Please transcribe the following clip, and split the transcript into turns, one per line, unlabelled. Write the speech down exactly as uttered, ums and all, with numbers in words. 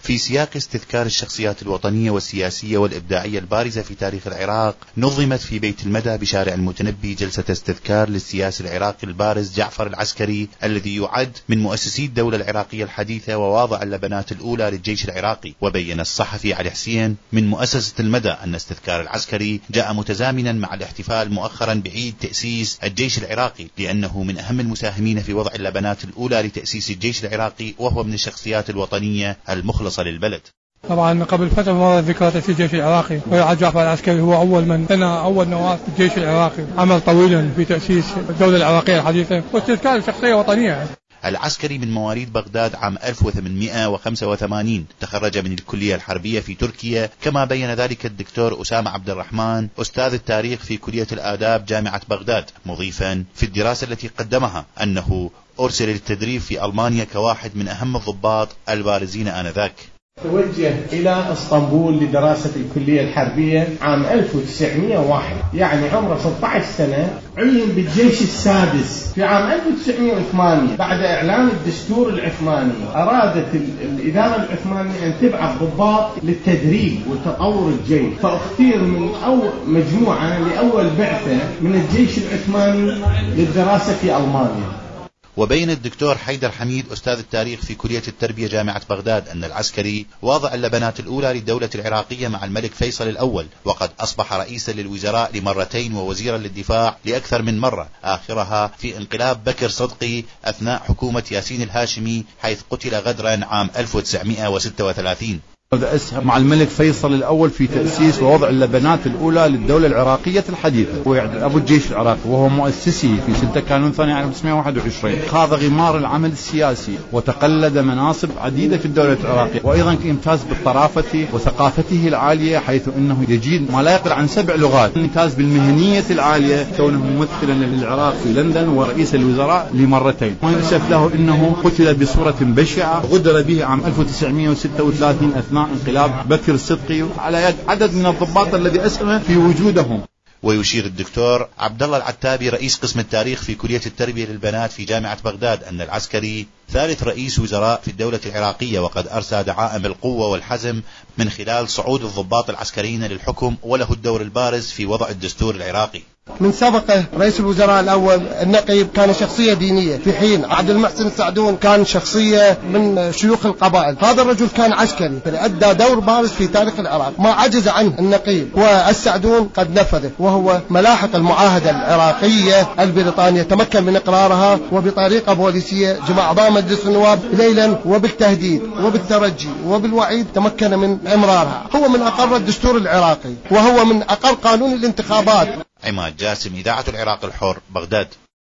في سياق استذكار الشخصيات الوطنية والسياسية والإبداعية البارزة في تاريخ العراق، نظمت في بيت المدى بشارع المتنبي جلسة استذكار للسياسي العراقي البارز جعفر العسكري، الذي يعد من مؤسسي الدولة العراقية الحديثة وواضع اللبنات الأولى للجيش العراقي. وبين الصحفي علي حسين من مؤسسة المدى أن استذكار العسكري جاء متزامنا مع الاحتفال مؤخرا بعيد تأسيس الجيش العراقي، لأنه من أهم المساهمين في وضع اللبنات الأولى لتأسيس الجيش العراقي، وهو من الشخصيات الوطنية المخلصة للبلد.
طبعا قبل فترة مرت ذكرى تأسيس الجيش العراقي، ويعد جعفر العسكري هو أول من بنى أول نواة الجيش العراقي، عمل طويلا في تأسيس الدولة العراقية الحديثة واستذكار شخصية وطنية.
العسكري من مواليد بغداد عام ألف وثمانمئة وخمسة وثمانين، تخرج من الكلية الحربية في تركيا، كما بين ذلك الدكتور أسامة عبد الرحمن أستاذ التاريخ في كلية الآداب جامعة بغداد، مضيفا في الدراسة التي قدمها أنه أرسل للتدريب في ألمانيا كواحد من أهم الضباط البارزين آنذاك.
توجه إلى اسطنبول لدراسة الكلية الحربية عام ألف وتسعمئة وواحد، يعني عمره ستة عشر سنة. عين بالجيش السادس في عام ألف وتسعمئة وثمانية بعد إعلان الدستور العثماني. أرادت الإدارة العثمانية أن تبعث ضباط للتدريب وتطور الجيش، فاختير من أو مجموعة لأول بعثة من الجيش العثماني للدراسة في ألمانيا.
وبين الدكتور حيدر حميد أستاذ التاريخ في كلية التربية جامعة بغداد أن العسكري واضع اللبنات الأولى للدولة العراقية مع الملك فيصل الأول، وقد أصبح رئيسا للوزراء لمرتين ووزيرا للدفاع لأكثر من مرة، آخرها في انقلاب بكر صدقي أثناء حكومة ياسين الهاشمي، حيث قتل غدرا عام ألف وتسعمئة وستة وثلاثين.
أسهم مع الملك فيصل الأول في تأسيس ووضع اللبنات الأولى للدولة العراقية الحديثة، ويعني أبو الجيش العراقي، وهو مؤسسه في سنة كانون ثانية ألف وتسعمئة وواحد وعشرين. خاض غمار العمل السياسي وتقلد مناصب عديدة في الدولة العراقية، وأيضا يمتاز بالطرافة وثقافته العالية، حيث أنه يجيد ما لا يقل عن سبع لغات. يمتاز بالمهنية العالية، كونه ممثلا للعراق في لندن ورئيس الوزراء لمرتين. ويؤسف له أنه قتل بصورة بشعة، غدر به عام ألف وتسعمئة وستة وثلاثين أثناء انقلاب بكر الصدقي على يد عدد من الضباط الذي أسهم في وجودهم.
ويشير الدكتور عبد الله العتابي رئيس قسم التاريخ في كلية التربية للبنات في جامعة بغداد أن العسكري ثالث رئيس وزراء في الدولة العراقية، وقد أرسى دعائم القوة والحزم من خلال صعود الضباط العسكريين للحكم، وله الدور البارز في وضع الدستور العراقي.
من سبقه رئيس الوزراء الأول النقيب كان شخصية دينية، في حين عبد المحسن السعدون كان شخصية من شيوخ القبائل. هذا الرجل كان عسكري أدى دور بارز في تاريخ العراق ما عجز عنه النقيب، والسعدون قد نفذه، وهو ملاحق المعاهدة العراقية البريطانية، تمكن من إقرارها وبطريقة بوليسية جمع أعضاء مجلس النواب ليلا وبالتهديد وبالترجي وبالوعيد تمكن من إمرارها. هو من أقر الدستور العراقي، وهو من أقر قانون الانتخابات.
عماد جاسم، إذاعة العراق الحر، بغداد.